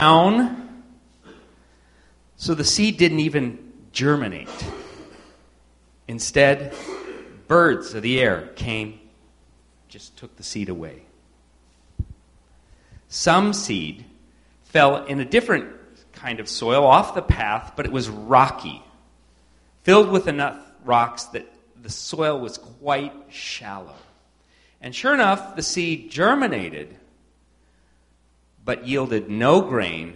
down. So the seed didn't even germinate. Instead, birds of the air came, just took the seed away. Some seed fell in a different kind of soil off the path, but it was rocky, filled with enough rocks that the soil was quite shallow. And sure enough, the seed germinated, but yielded no grain.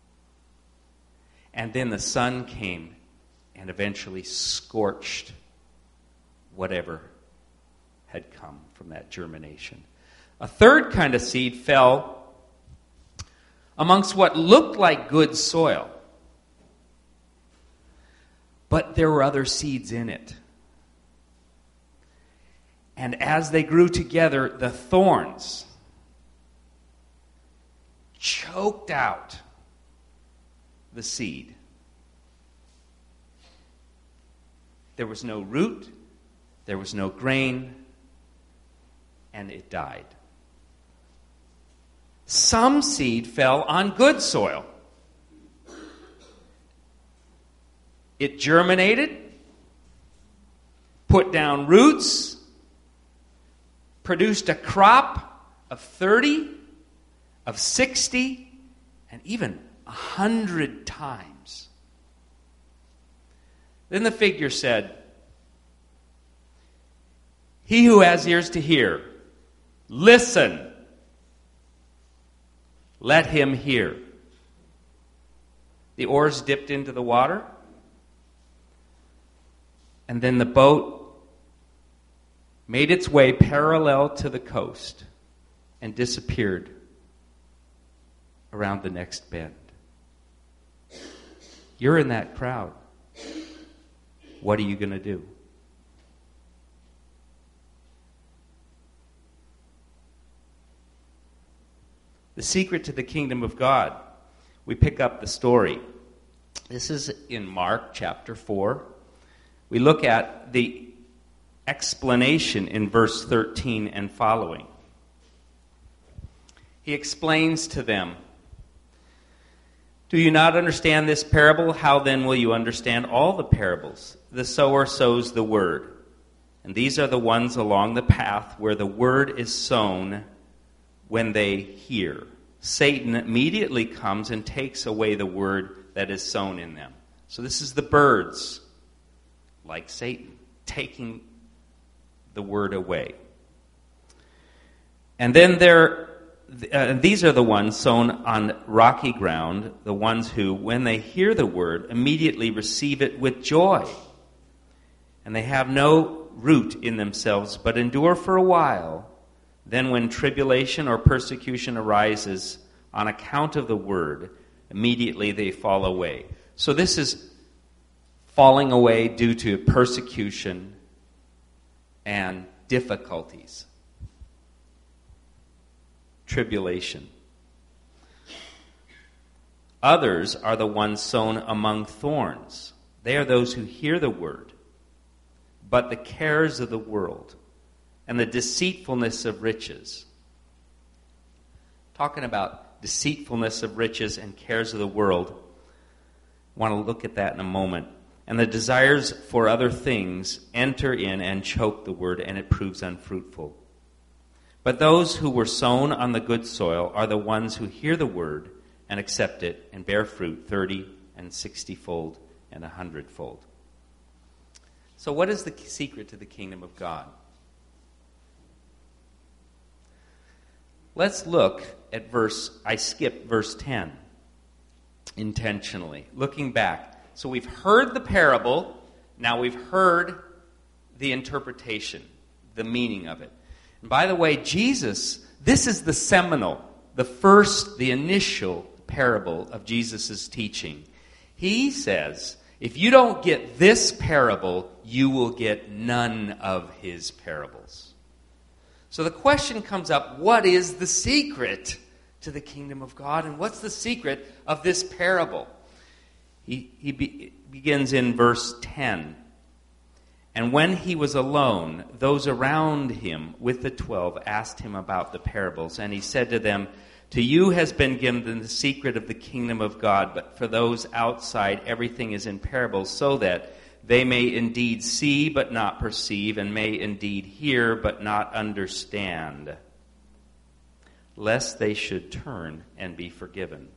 And then the sun came and eventually scorched whatever had come from that germination. A third kind of seed fell amongst what looked like good soil. But there were other seeds in it. And as they grew together, the thorns choked out the seed. There was no root, there was no grain, and it died. Some seed fell on good soil. It germinated, put down roots, produced a crop of 30, of 60, and even 100 times. Then the figure said, "He who has ears to hear, listen. Let him hear." The oars dipped into the water, and then the boat made its way parallel to the coast and disappeared around the next bend. You're in that crowd. What are you going to do? The secret to the kingdom of God. We pick up the story. This is in Mark chapter 4. We look at the explanation in verse 13 and following. He explains to them, "Do you not understand this parable? How then will you understand all the parables? The sower sows the word, and these are the ones along the path where the word is sown. When they hear, Satan immediately comes and takes away the word that is sown in them." So this is the birds, like Satan, taking the word away. And then these are the ones sown on rocky ground, the ones who, when they hear the word, immediately receive it with joy. And they have no root in themselves, but endure for a while. Then when tribulation or persecution arises on account of the word, immediately they fall away. So this is falling away due to persecution and difficulties. Tribulation. Others are the ones sown among thorns. They are those who hear the word, but the cares of the world and the deceitfulness of riches. Talking about deceitfulness of riches and cares of the world, I want to look at that in a moment. And the desires for other things enter in and choke the word, and it proves unfruitful. But those who were sown on the good soil are the ones who hear the word and accept it and bear fruit 30 and 60-fold and 100-fold. So what is the secret to the kingdom of God? Let's look at I skipped verse 10 intentionally, looking back. So we've heard the parable, now we've heard the interpretation, the meaning of it. And by the way, Jesus, this is the seminal, the initial parable of Jesus' teaching. He says, if you don't get this parable, you will get none of his parables. So the question comes up, what is the secret to the kingdom of God? And what's the secret of this parable? He begins in verse 10. And when he was alone, those around him with the 12 asked him about the parables. And he said to them, To you has been given the secret of the kingdom of God, but for those outside, everything is in parables, so that they may indeed see but not perceive, and may indeed hear but not understand, lest they should turn and be forgiven.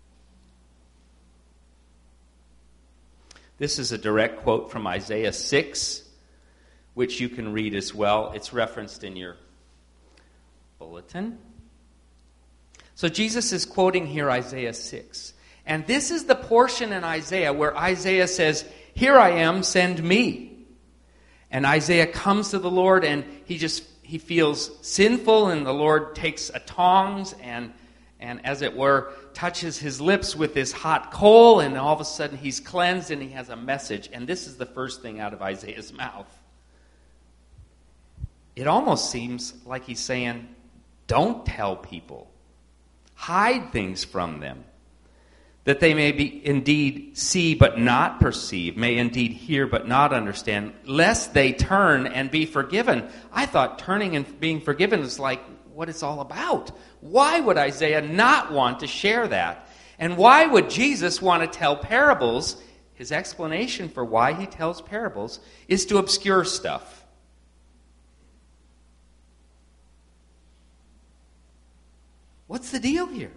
This is a direct quote from Isaiah 6, which you can read as well. It's referenced in your bulletin. So Jesus is quoting here Isaiah 6. And this is the portion in Isaiah where Isaiah says, "Here I am, send me." And Isaiah comes to the Lord and he feels sinful, and the Lord takes a tongs and as it were, touches his lips with this hot coal, and all of a sudden he's cleansed and he has a message. And this is the first thing out of Isaiah's mouth. It almost seems like he's saying, don't tell people. Hide things from them, that they may be indeed see but not perceive, may indeed hear but not understand, lest they turn and be forgiven. I thought turning and being forgiven is like what it's all about. Why would Isaiah not want to share that? And why would Jesus want to tell parables? His explanation for why he tells parables is to obscure stuff. What's the deal here?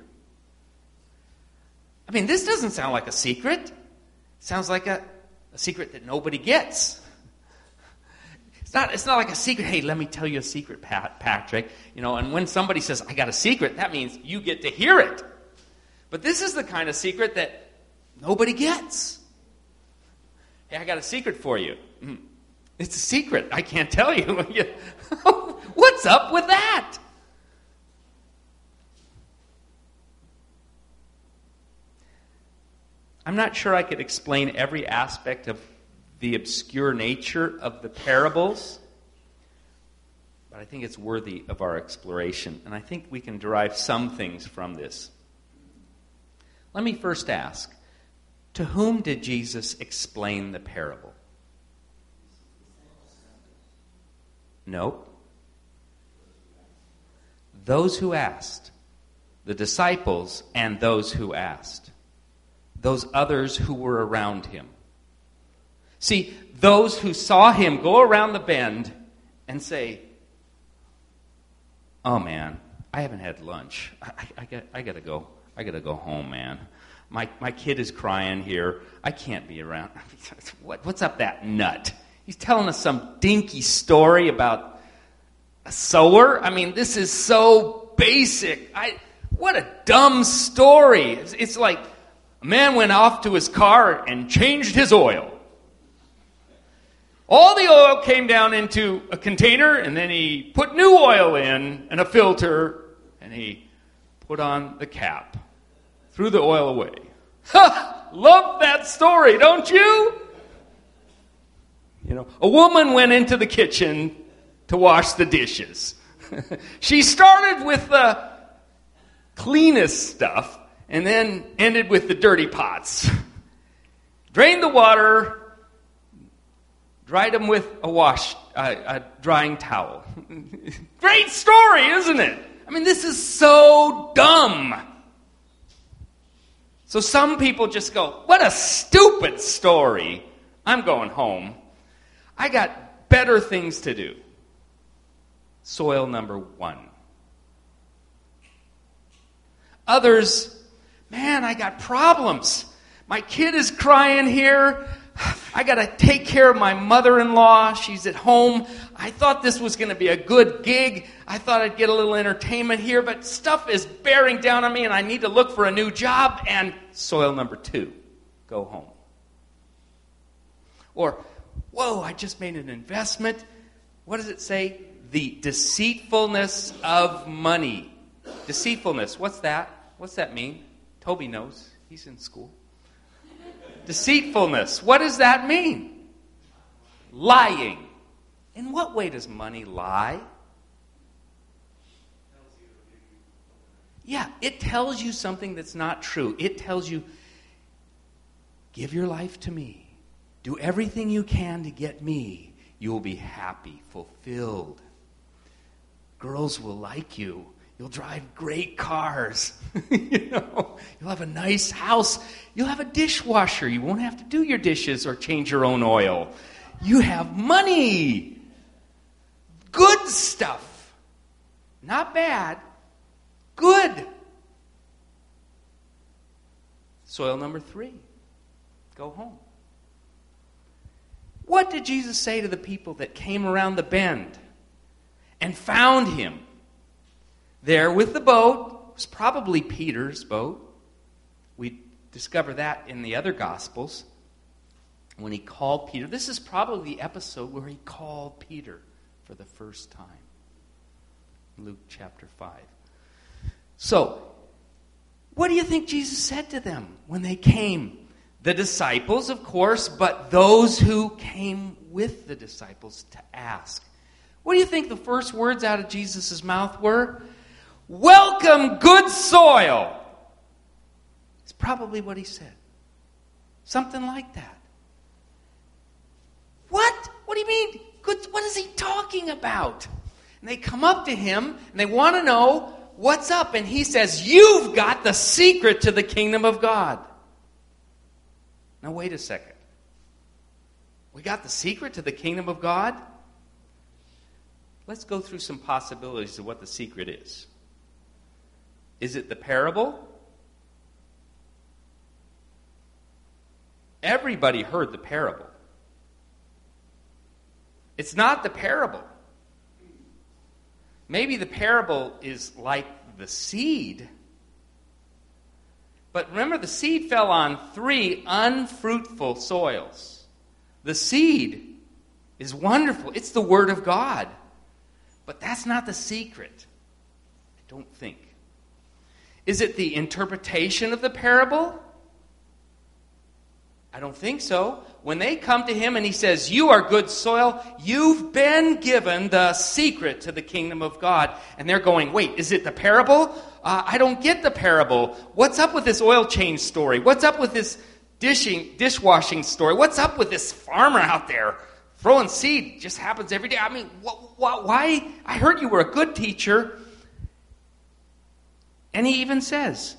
I mean, this doesn't sound like a secret. It sounds like a secret that nobody gets. It's not like a secret. Hey, let me tell you a secret, Patrick. And when somebody says, I got a secret, that means you get to hear it. But this is the kind of secret that nobody gets. Hey, I got a secret for you. It's a secret. I can't tell you. What's up with that? I'm not sure I could explain every aspect of the obscure nature of the parables, but I think it's worthy of our exploration, and I think we can derive some things from this. Let me first ask, to whom did Jesus explain the parable? Nope. Those who asked. The disciples and those who asked. Those others who were around him. See, those who saw him go around the bend and say, oh man, I haven't had lunch. I gotta go. I gotta go home, man. My kid is crying here. I can't be around. What's up that nut? He's telling us some dinky story about a sower. I mean, this is so basic. What a dumb story. It's like a man went off to his car and changed his oil. All the oil came down into a container, and then he put new oil in and a filter, and he put on the cap. Threw the oil away. Ha! Love that story, don't you? A woman went into the kitchen to wash the dishes. She started with the cleanest stuff and then ended with the dirty pots. Drained the water, dried them with a drying towel. Great story, isn't it? I mean, this is so dumb. So some people just go, what a stupid story. I'm going home. I got better things to do. Soil number 1. Others, man, I got problems. My kid is crying here. I got to take care of my mother-in-law. She's at home. I thought this was going to be a good gig. I thought I'd get a little entertainment here, but stuff is bearing down on me, and I need to look for a new job. And soil number 2, go home. Or, whoa, I just made an investment. What does it say? The deceitfulness of money. Deceitfulness, what's that? What's that mean? Toby knows. He's in school. Deceitfulness. What does that mean? Lying. In what way does money lie? Yeah, it tells you something that's not true. It tells you, give your life to me. Do everything you can to get me. You will be happy, fulfilled. Girls will like you. You'll drive great cars. You'll have a nice house. You'll have a dishwasher. You won't have to do your dishes or change your own oil. You have money. Good stuff. Not bad. Good. Soil number 3. Go home. What did Jesus say to the people that came around the bend and found him there with the boat? It was probably Peter's boat. We discover that in the other Gospels. When he called Peter. This is probably the episode where he called Peter for the first time. Luke chapter 5. So, what do you think Jesus said to them when they came? The disciples, of course, but those who came with the disciples to ask. What do you think the first words out of Jesus' mouth were? Welcome, good soil. It's probably what he said. Something like that. What? What do you mean? Good, what is he talking about? And they come up to him and they want to know what's up. And he says, you've got the secret to the kingdom of God. Now wait a second. We got the secret to the kingdom of God? Let's go through some possibilities of what the secret is. Is it the parable? Everybody heard the parable. It's not the parable. Maybe the parable is like the seed. But remember, the seed fell on 3 unfruitful soils. The seed is wonderful. It's the Word of God. But that's not the secret. I don't think. Is it the interpretation of the parable? I don't think so. When they come to him and he says, you are good soil, you've been given the secret to the kingdom of God. And they're going, wait, is it the parable? I don't get the parable. What's up with this oil change story? What's up with this dishwashing story? What's up with this farmer out there throwing seed? It just happens every day. I mean, why? I heard you were a good teacher. And he even says,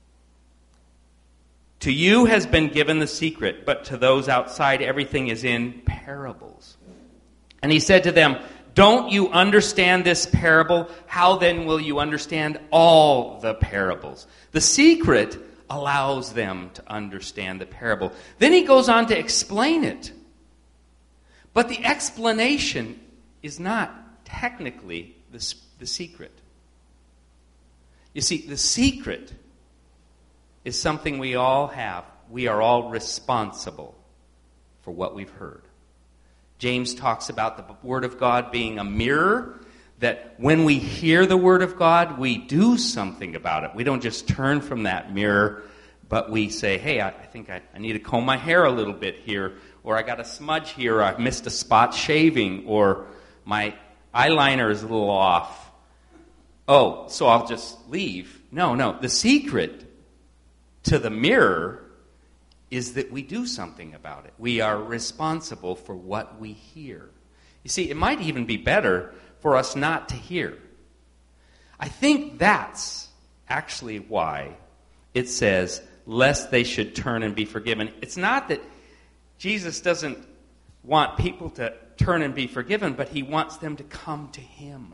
to you has been given the secret, but to those outside everything is in parables. And he said to them, don't you understand this parable? How then will you understand all the parables? The secret allows them to understand the parable. Then he goes on to explain it. But the explanation is not technically the secret. You see, the secret is something we all have. We are all responsible for what we've heard. James talks about the Word of God being a mirror, that when we hear the Word of God, we do something about it. We don't just turn from that mirror, but we say, hey, I think I need to comb my hair a little bit here, or I got a smudge here, or I missed a spot shaving, or my eyeliner is a little off. Oh, so I'll just leave. No. The secret to the mirror is that we do something about it. We are responsible for what we hear. You see, it might even be better for us not to hear. I think that's actually why it says, lest they should turn and be forgiven. It's not that Jesus doesn't want people to turn and be forgiven, but he wants them to come to him.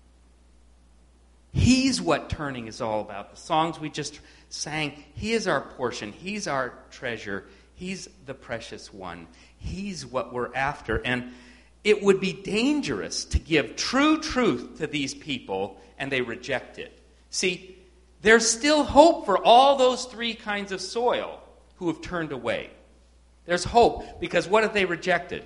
He's what turning is all about. The songs we just sang, he is our portion. He's our treasure. He's the precious one. He's what we're after. And it would be dangerous to give true truth to these people and they reject it. See, there's still hope for all those 3 kinds of soil who have turned away. There's hope because what have they rejected?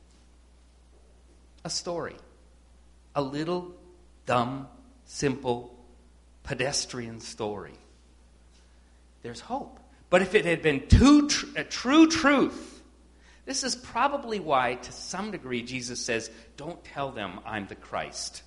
A story. A little dumb, simple, pedestrian story. There's hope. But if it had been a true truth, this is probably why, to some degree, Jesus says, don't tell them I'm the Christ.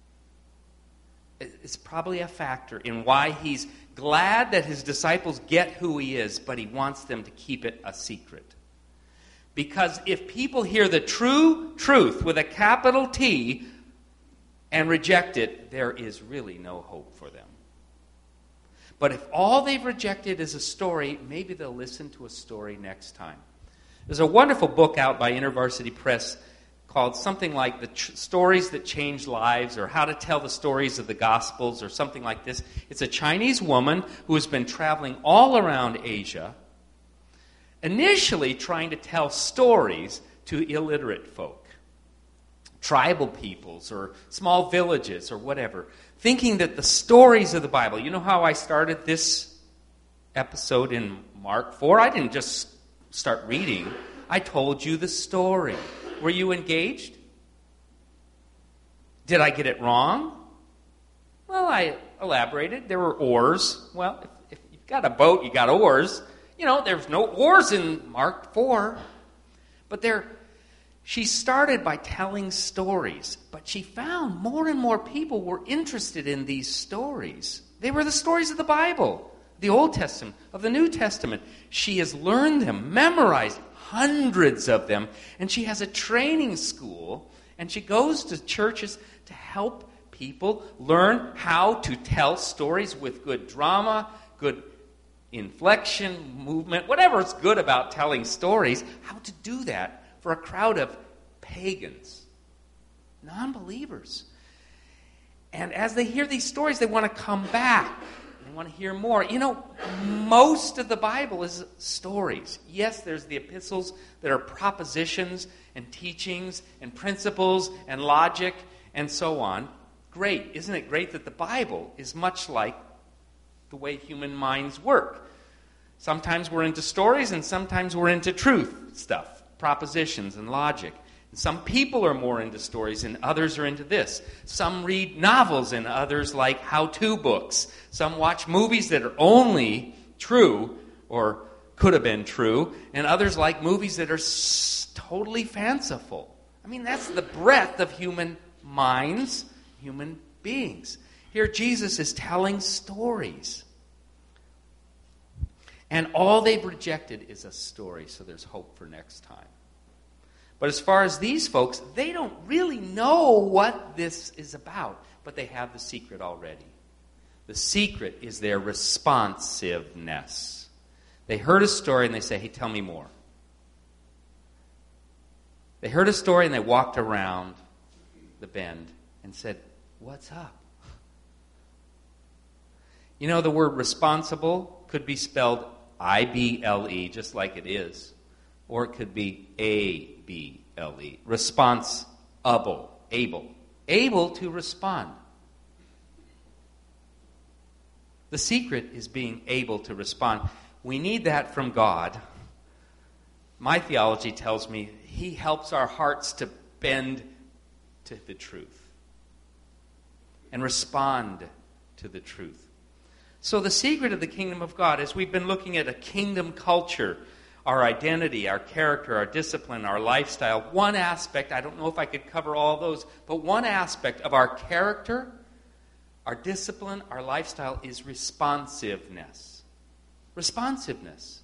It's probably a factor in why he's glad that his disciples get who he is, but he wants them to keep it a secret. Because if people hear the true truth with a capital T, and reject it, there is really no hope for them. But if all they've rejected is a story, maybe they'll listen to a story next time. There's a wonderful book out by InterVarsity Press called something like The Stories That Change Lives, or How to Tell the Stories of the Gospels, or something like this. It's a Chinese woman who has been traveling all around Asia, initially trying to tell stories to illiterate folk, tribal peoples, or small villages, or whatever, thinking that the stories of the Bible... You know how I started this episode in Mark 4? I didn't just start reading. I told you the story. Were you engaged? Did I get it wrong? Well, I elaborated. There were oars. Well, if you've got a boat, you got oars. You know, there's no oars in Mark 4. But she started by telling stories. But she found more and more people were interested in these stories. They were the stories of the Bible, the Old Testament, of the New Testament. She has learned them, memorized hundreds of them, and she has a training school, and she goes to churches to help people learn how to tell stories with good drama, good inflection, movement, whatever is good about telling stories, how to do that for a crowd of pagans, non-believers. And as they hear these stories, they want to come back. They want to hear more. You know, most of the Bible is stories. Yes, there's the epistles that are propositions and teachings and principles and logic and so on. Great. Isn't it great that the Bible is much like the way human minds work? Sometimes we're into stories and sometimes we're into truth stuff, propositions and logic. Some people are more into stories and others are into this. Some read novels and others like how-to books. Some watch movies that are only true or could have been true. And others like movies that are totally fanciful. I mean, that's the breadth of human minds, human beings. Here Jesus is telling stories. And all they've rejected is a story, so there's hope for next time. But as far as these folks, they don't really know what this is about, but they have the secret already. The secret is their responsiveness. They heard a story and they say, hey, tell me more. They heard a story and they walked around the bend and said, what's up? You know, the word responsible could be spelled I-B-L-E, just like it is. Or it could be A-B-L-E. Responsible. Able to respond. The secret is being able to respond. We need that from God. My theology tells me He helps our hearts to bend to the truth and respond to the truth. So the secret of the kingdom of God, as we've been looking at a kingdom culture, our identity, our character, our discipline, our lifestyle, one aspect, I don't know if I could cover all those, but one aspect of our character, our discipline, our lifestyle is responsiveness. Responsiveness.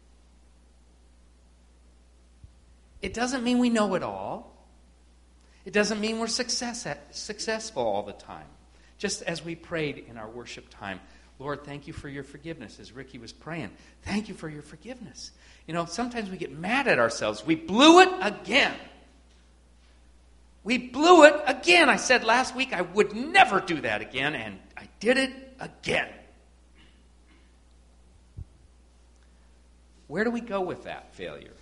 It doesn't mean we know it all. It doesn't mean we're successful all the time. Just as we prayed in our worship time, Lord, thank you for your forgiveness, as Ricky was praying. Thank you for your forgiveness. You know, sometimes we get mad at ourselves. We blew it again. We blew it again. I said last week I would never do that again, and I did it again. Where do we go with that failure?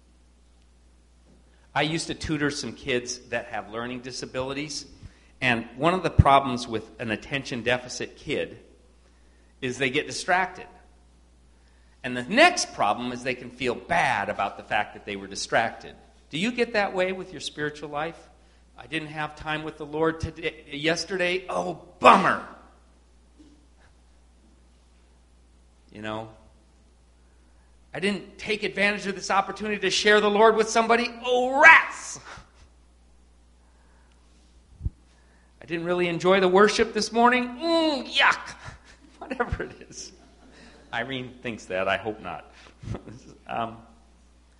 I used to tutor some kids that have learning disabilities, and one of the problems with an attention deficit kid is they get distracted. And the next problem is they can feel bad about the fact that they were distracted. Do you get that way with your spiritual life? I didn't have time with the Lord yesterday. Oh, bummer. You know, I didn't take advantage of this opportunity to share the Lord with somebody. Oh, rats. I didn't really enjoy the worship this morning. Yuck. Whatever it is. Irene thinks that. I hope not.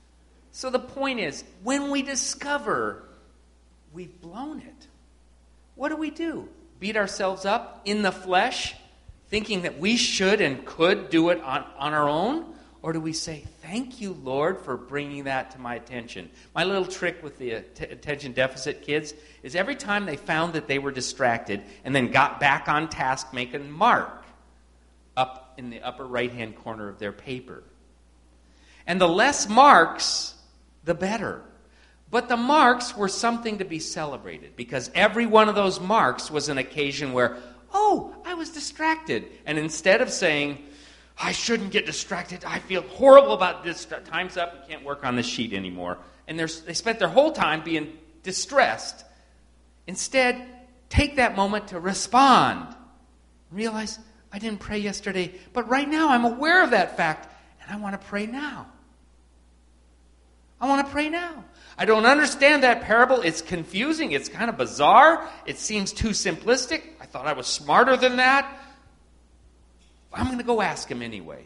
So the point is, when we discover we've blown it, what do? Beat ourselves up in the flesh, thinking that we should and could do it on our own? Or do we say, thank you, Lord, for bringing that to my attention? My little trick with the attention deficit kids is every time they found that they were distracted and then got back on task, make a mark up in the upper right-hand corner of their paper. And the less marks, the better. But the marks were something to be celebrated, because every one of those marks was an occasion where, oh, I was distracted. And instead of saying, I shouldn't get distracted, I feel horrible about this, time's up, you can't work on this sheet anymore. And they spent their whole time being distressed. Instead, take that moment to respond. Realize, I didn't pray yesterday, but right now I'm aware of that fact, and I want to pray now. I want to pray now. I don't understand that parable. It's confusing. It's kind of bizarre. It seems too simplistic. I thought I was smarter than that. I'm going to go ask him anyway.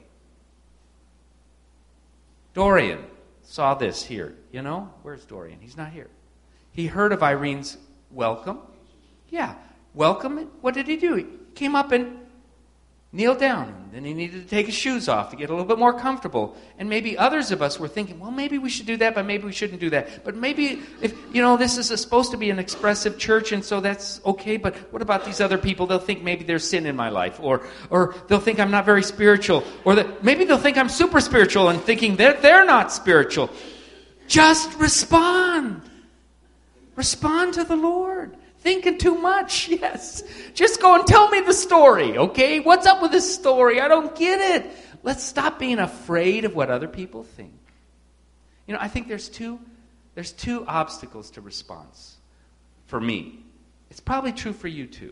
Dorian saw this here. You know, where's Dorian? He's not here. He heard of Irene's welcome. Yeah, welcome. What did he do? He came up and kneeled down. And then he needed to take his shoes off to get a little bit more comfortable. And maybe others of us were thinking, well, maybe we should do that, but maybe we shouldn't do that. But maybe, if this is supposed to be an expressive church, and so that's okay, but what about these other people? They'll think maybe there's sin in my life, or they'll think I'm not very spiritual, or maybe they'll think I'm super spiritual and thinking that they're not spiritual. Just respond. Respond to the Lord. Thinking too much, yes. Just go and tell me the story, okay? What's up with this story? I don't get it. Let's stop being afraid of what other people think. I think there's two obstacles to response for me. It's probably true for you too.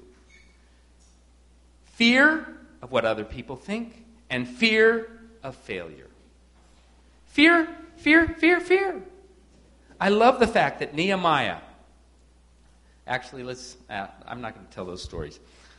Fear of what other people think, and fear of failure. Fear. I love the fact that Nehemiah, actually, I'm not going to tell those stories.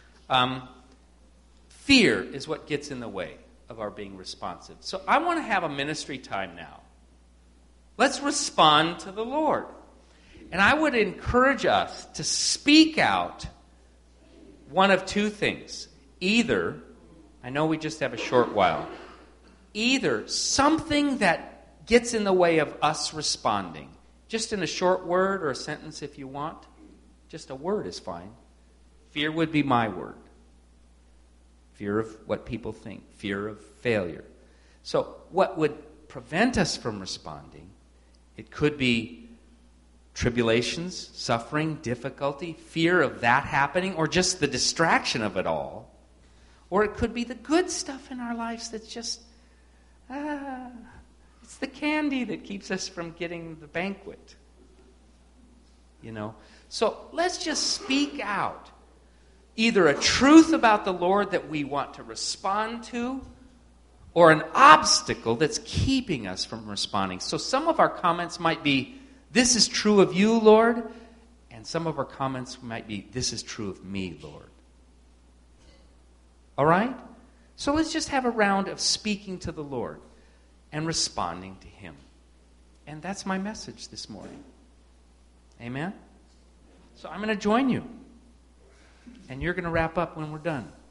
Fear is what gets in the way of our being responsive. So I want to have a ministry time now. Let's respond to the Lord. And I would encourage us to speak out one of two things. Either, I know we just have a short while, either something that gets in the way of us responding, just in a short word or a sentence if you want. Just a word is fine. Fear would be my word. Fear of what people think. Fear of failure. So what would prevent us from responding? It could be tribulations, suffering, difficulty, fear of that happening, or just the distraction of it all. Or it could be the good stuff in our lives that's just, it's the candy that keeps us from getting the banquet. So let's just speak out. Either a truth about the Lord that we want to respond to, or an obstacle that's keeping us from responding. So some of our comments might be, this is true of you, Lord. And some of our comments might be, this is true of me, Lord. All right? So let's just have a round of speaking to the Lord and responding to Him. And that's my message this morning. Amen? So I'm going to join you. And you're going to wrap up when we're done.